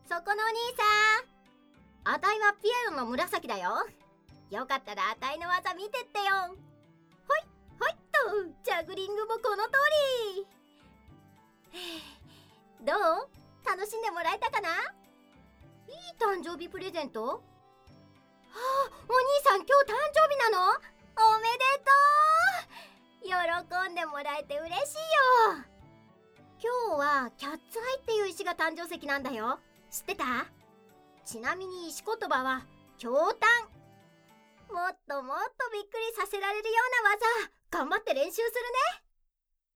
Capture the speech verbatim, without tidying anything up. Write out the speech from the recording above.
そこのお兄さん、あたいはピエロの紫だよ。よかったらあたいの技見てってよ。ほいほいっと、ジャグリングもこの通り。どう？楽しんでもらえたかな？いい誕生日プレゼント？はあ、お兄さん今日誕生日なの？おめでとう。喜んでもらえて嬉しいよ。今日はキャッツアイっていう石が誕生石なんだよ。知ってた？ちなみに石言葉は驚嘆。もっともっとびっくりさせられるような技頑張って練習するね。